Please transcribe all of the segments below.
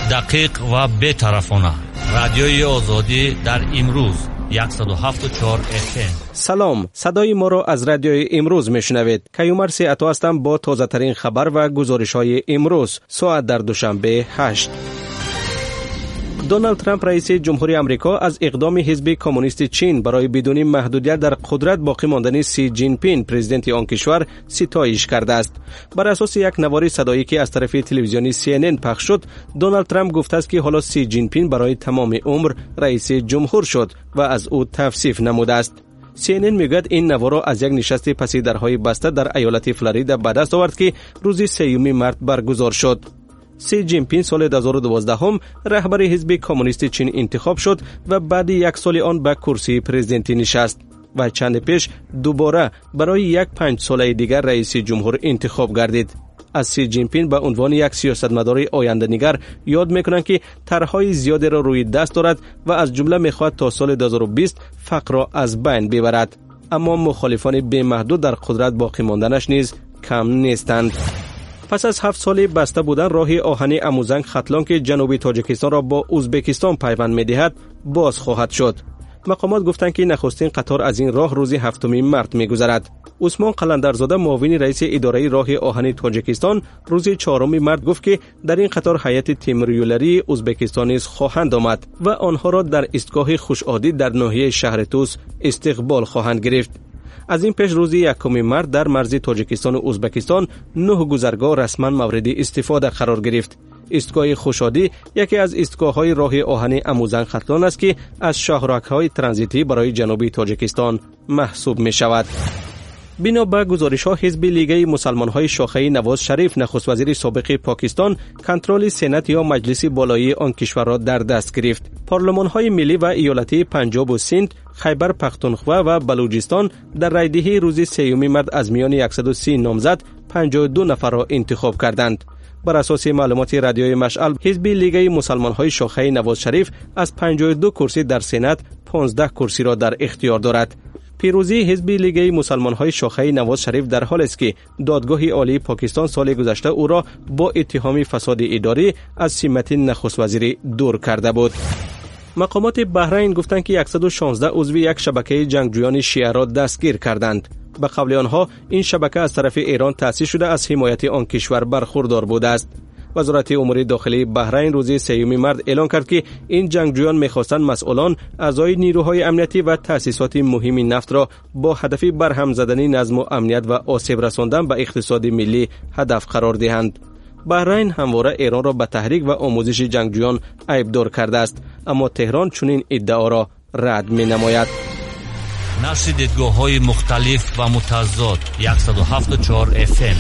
دقیق و بی‌طرفانه. رادیوی آزادی در امروز 107.4 FM. سلام، صدای ما را از رادیوی امروز میشنوید. کیومرث عطا هستم با تازه ترین خبر و گزارش های امروز ساعت در دوشنبه 8. دونالد ترامپ رئیس جمهوری آمریکا از اقدام حزب کمونیست چین برای بدون محدودیت در قدرت باقی ماندن سی جین پینگ پرزیدنت آن کشور ستایش کرده است. بر اساس یک نوار صدایی که از طرف تلویزیونی CNN پخش شد، دونالد ترامپ گفته است که حالا سی جین پینگ برای تمام عمر رئیس جمهور شد و از او توصیف نموده است. CNN میگوید این نوار را از یک نشست پسی درهای بسته در ایالت فلوریدا به دست آورد که روز 3 مارس برگزار شد. سی جین پینگ سال 2012 رهبر حزب کمونیست چین انتخاب شد و بعد یک سال آن به کرسی پرزیدنتی نشست و چند پیش دوباره برای یک 5 ساله دیگر رئیس جمهور انتخاب گردید. از سی جین پینگ به عنوان یک سیاستمدار آینده‌نگر یاد میکنند که طرحهای زیادی را روی دست دارد و از جمله میخواهد تا سال 2020 فقر را از بین ببرد. اما مخالفان بی‌محدود در قدرت باقی ماندنش نیز کم نیستند. پس از 7 سال بسته بودن راه آهن اموزنگ ختلان که جنوبی تاجیکستان را با ازبکستان پیوند می‌دهد باز خواهد شد. مقامات گفتند که نخستین قطار از این راه روز 7 مارس می‌گذرد. عثمان قلندرزاده معاون رئیس اداره راه آهن تاجیکستان روز 4 مارس گفت که در این قطار هیئت تیموریولری ازبکستان نیز خواهند آمد و آنها را در ایستگاه خوش‌عادی در ناحیه شهر توس استقبال خواهند گرفت. از این پیش روز 1 مارس در مرز تاجیکستان و ازبکستان 9 گذرگاه رسما مورد استفاده قرار گرفت. ایستگاه خوشادی یکی از ایستگاه‌های راه آهن اموزنگ ختلان است که از شاهراه‌های ترانزیتی برای جنوبی تاجیکستان محسوب می‌شود. بنا به گزارش‌ها حزب لیگ مسلمان‌های شاخه نواز شریف نخست وزیر سابق پاکستان کنترل سنات یا مجلس بالایی آن کشور را در دست گرفت. پارلمان‌های ملی و ایالتی پنجاب و سند، خیبر پختونخوا و بلوچستان در رایدهی روز 3 مارس از میان 130 نامزد 52 نفر را انتخاب کردند. بر اساس معلومات رادیوی مشعل، حزب لیگ مسلمان‌های شاخه نواز شریف از 52 کرسی در سنات 15 کرسی را در اختیار دارد. پیروزی حزب لیگ مسلمان‌های شاخه نواز شریف در حالی است که دادگاه عالی پاکستان سال گذشته او را با اتهام فساد اداری از سمت نخست وزیری دور کرده بود. مقامات بحرین گفتند که 116 عضو یک شبکه جنگجویان شیعه را دستگیر کردند. به قول آنها این شبکه از طرف ایران تأسیس شده از حمایت آن کشور برخوردار بوده است. وزارت امور داخلی بحرین روز 3 مارس اعلام کرد که این جنگجویان می‌خواستند مسئولان، اعضای نیروهای امنیتی و تأسیسات مهم نفت را با هدف برهم زدن نظم و امنیت و آسیب رساندن به اقتصاد ملی هدف قرار دهند. بحرین همواره ایران را به تحریک و آموزش جنگجویان عیبدار کرده است، اما تهران چنین ادعا را رد می‌نماید. نشر دیدگاه‌های مختلف و متضاد 107.4 FM.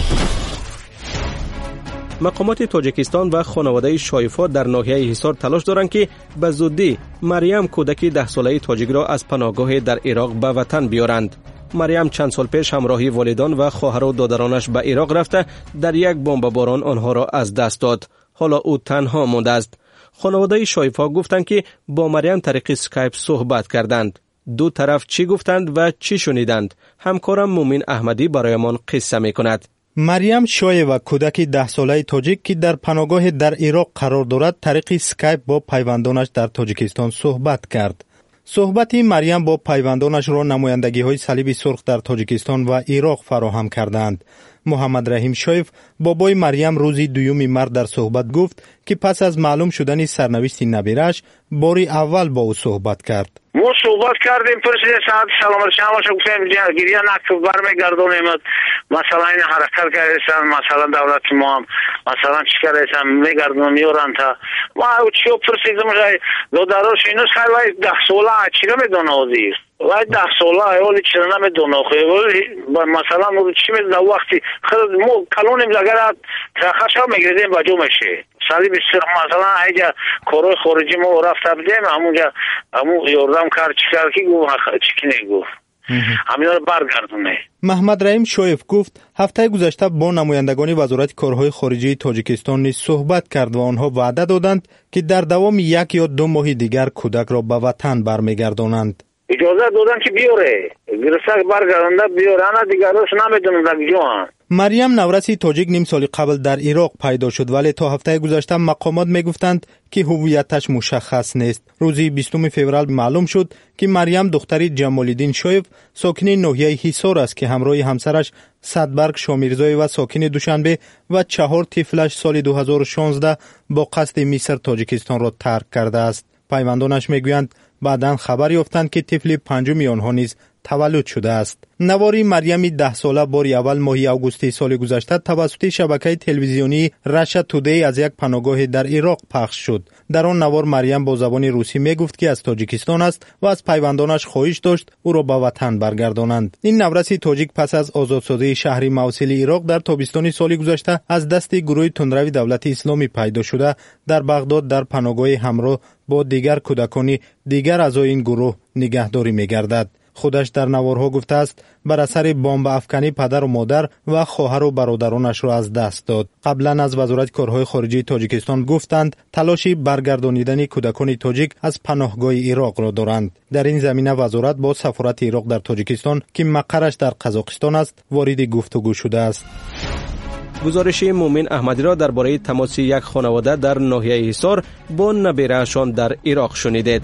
مقامات تاجیکستان و خانواده شایفا در ناحیه حصار تلاش دارند که به زودی مریم کودک 10 ساله تاجیک را از پناهگاه در عراق به وطن بیارند. مریم چند سال پیش همراهی والدان و خواهر و دادرانش به عراق رفته در یک بمباران آنها را از دست داد. حالا او تنها مانده است. خانواده شایفا گفتند که با مریم طریق اسکایپ صحبت کردند. دو طرف چی گفتند و چی شنیدند؟ همکارم مومن احمدی برایمان قصه می‌کند. مریم شایوا کودک 10 ساله تاجیک که در پناهگاه در عراق قرار دارد طریق اسکایپ با پیوندانش در تاجیکستان صحبت کرد. صحبت مریم با پیوندانش را نمایندگی‌های صلیب سرخ در تاجیکستان و عراق فراهم کردند. محمد رحیم شایف بابای مریم روز 2 مارس در صحبت گفت که پس از معلوم شدن سرنوشت نبیرش باری اول با او صحبت کرد. ما صحبت کردیم، پرسیدیم ساعت سلام علیکم گفتیم گریه نکن برمیگردونیم، مثلا این حرکت کردن، مثلا دولت ما هم مثلا چی کردن میگردون میورن تا ما چی پرسیدم داداروش اینو خیلی 10 ساله چی میدونه وزیر وای 10 ساله اولی چی نمیدونه مثلا چی میدونه وقتی خود ما کلونیم اگر تخش ها میگردیم بجو میشه صلیب سرخ مثلا اینجا کارهای خارجی ما رفته بودیم همونجا همون یاردم کرد چیکار کی گفت چیکی نگفت همینا رو برگردونه. محمد رحیم شایف گفت هفته گذشته با نمایندگان وزارت کارهای خارجی تاجیکستان نیز صحبت کرد و آنها وعده دادند که در دوام 1 یا 2 ماه دیگر کودک را به وطن برمیگردانند. اجازه دادن که بیاره گرسک برگردنده بیاره انا دیگر روش نمیدونم در کجا. مریم نورسی تاجیک نیم سال قبل در عراق پیدا شد ولی تا هفته گذشته مقامات میگفتند که هویتش مشخص نیست. روزی 20 فوریه معلوم شد که مریم دختری جمال‌الدین شایف ساکن ناحیه حصار است که همراه همسرش صدبرگ شامیرزای و ساکن دوشنبه و 4 طفلش سال 2016 با قصد مصر تاجیکستان را ترک کرده است. پیوندانش میگویند بعداً خبر یافتند که طفل پنجم آنها نیز تولد شده است. نواری مریم 10 ساله بار اول ماه اوگوست سال گذشته توسط شبکه تلویزیونی رشا تودی از یک پناهگاه در عراق پخش شد. در آن نوار مریم با زبان روسی میگفت که از تاجیکستان است و از پیوندانش خواهش داشت او را به وطن برگردانند. این نورسی تاجیک پس از آزادسازی شهر موصل عراق در تابستان سال گذشته از دست گروه تندروی دولت اسلامی پیدا شده در بغداد در پناهگاه همراه با دیگر کودکان دیگر اعضای این گروه نگهداری می‌گردد. خودش در نوارها گفته است بر اثر بمب افکنی پدر و مادر و خواهر و برادرانش را از دست داد. قبلا از وزارت کارهای خارجه تاجیکستان گفتند تلاش برگردانیدن کودکان تاجیک از پناهگاه عراق را دارند. در این زمینه وزارت با سفارت عراق در تاجیکستان که مقرش در قزاقستان است وارد گفتگو شده است. گزارش مومن احمدی را درباره تماس یک خانواده در ناحیه حصار با نبیره‌شان در عراق شنیدید.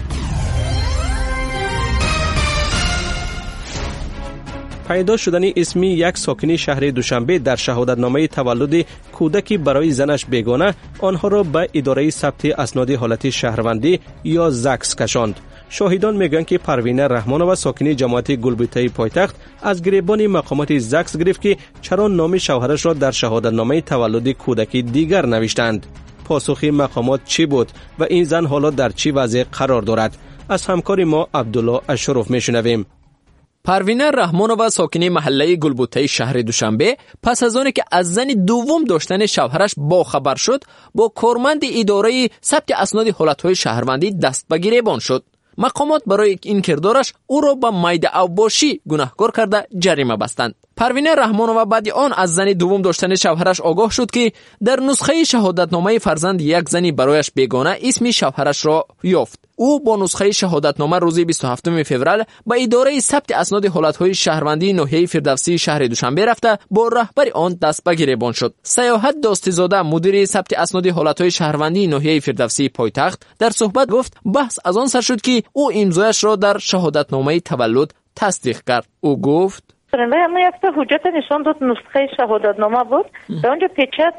پیدا شدن اسم یک ساکن شهر دوشنبه در شهادتنامه تولد کودکی برای زنش بیگانه آنها را به اداره ثبت اسناد حالت شهروندی یا زکس کشاند. شاهدان میگن که پروینه رحمانова ساکن جماعت گلبوته پایتخت از گریبان مقامات زکس گرفت که چرا نام شوهرش را در شهادتنامه تولد کودکی دیگر نوشتند. پاسخ مقامات چی بود و این زن حالا در چی وضع قرار دارد؟ از همکار ما عبدالله اشرف میشنویم. پروینه رحمانова ساکن محله گلبوته شهر دوشنبه پس از آنکه که از زن دوم داشتن شوهرش با خبر شد با کارمند اداره ثبت اسناد حالتهای شهروندی دست به گریبان شد. مقامات برای این کردارش او را به میده اوباشی گناهکار کرده جریمه بستند. پروینه رحمانова بعد آن از زن دوم داشتن شوهرش آگاه شد که در نسخه شهادتنامه فرزند یک زنی برایش بیگانه اسم شوهرش را یافت. او با نسخه شهادتنامه روز 27 فوریه به اداره ثبت اسناد حالتهای شهروندی ناحیه فردوسی شهر دوشنبه رفته با رهبر آن دست به گریبان شد. سیاحت داستی‌زاده مدیر ثبت اسناد حالتهای شهروندی ناحیه فردوسی پایتخت در صحبت گفت بحث از آن سر شد که او امضایش را در شهادتنامه تولد تصدیق کرد. او گفت همه یک تا حجت نشان داد نسخه شهادتنامه بود به اونجا پیچت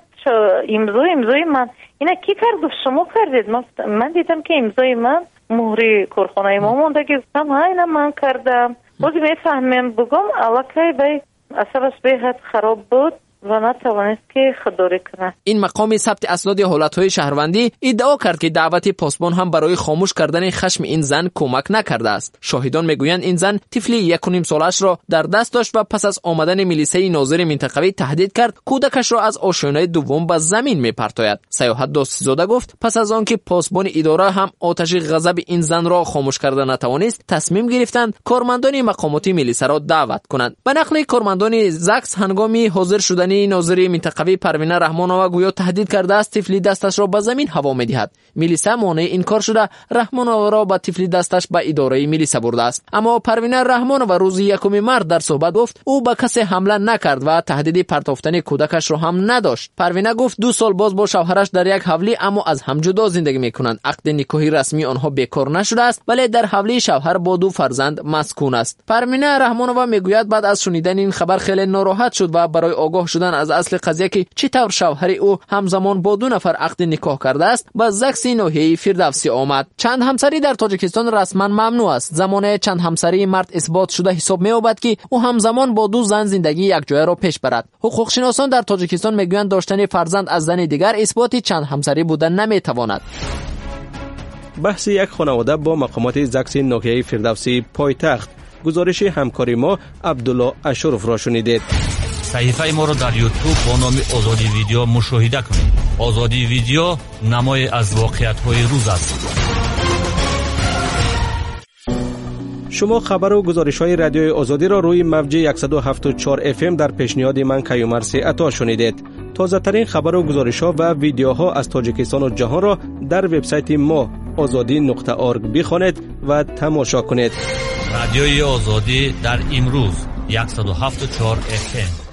امضای من اینا کی کرد؟ شما کردید؟ من دیدم که امضای من مهر کارخانه ما مونده که گفتم اینا من کردم. بازی میفهمم بگم علاقه به اصابش بهت خراب بود و نتوانست که خودداری کنه. این مقام ثبت اسناد حالتهای شهروندی ادعا کرد که دعوت پاسبان هم برای خاموش کردن خشم این زن کمک نکرده است. شاهدان میگویند این زن طفلی 1.5 سالش را در دست داشت و پس از آمدن میلیسه ناظر منطقوی تهدید کرد کودکش را از آشیانه دوم به زمین میپرتاید. سیاحت داستی‌زاده گفت پس از آنکه پاسبان اداره هم آتش غضب این زن را خاموش کرده نتوانست تصمیم گرفتند کارمندان مقامات میلیسه را دعوت کنند. به نقل کارمندان زکس هنگامی حاضر شدن ناظر منطقوی پروینه رحمانова گویا تهدید کرده است طفلی دستش را به زمین هوا می‌دهد. میلیسه مانع این کار شده رحمانова را با طفلی دستش به اداره میلیسه برده است. اما پروینه رحمانova روز 1 مارس در صحبت گفت او به کسی حمله نکرد و تهدید پرتافتن کودکش را هم نداشت. پروینه گفت 2 سال باز با شوهرش در یک حولی اما از هم جدا زندگی می‌کنند. عقد نکاحی رسمی آنها بیکار نشده است ولی در حولی شوهر با 2 فرزند مسکون است. پروینه رحمانova میگوید بعد از شنیدن این خبر خیلی ناراحت شد و برای آگاه شدن از اصل قضیه که چطور شوهر او همزمان با 2 نفر عقد نکاح کرده است با زکس ناحیه فردوسی آمد. چند همسری در تاجیکستان رسما ممنوع است. زمانه چند همسری مرد اثبات شده حساب می‌یابد که او همزمان با 2 زن زندگی یک جای را پیش برد. حقوق شناسان در تاجیکستان میگویند داشتن فرزند از زن دیگر اثبات چند همسری بودن نمیتواند. بحث یک خانواده با مقامات زکس ناحیه فردوسی پایتخت. گزارش همکاری ما عبدالله اشرف را شنیدید. صحیفه ما را در یوتیوب با نام آزادی ویدیو مشاهده کنید. آزادی ویدیو نمای از واقعیت‌های روز است. شما خبر و گزارش‌های رادیوی آزادی را روی موج 107.4 FM در پیشنهاد من کیومرثی عطا شنیدید. تازه‌ترین خبر و گزارش‌ها و ویدیوها از تاجیکستان و جهان را در وبسایت ما azadi.org بخوانید و تماشا کنید. رادیوی آزادی در امروز 107.4 FM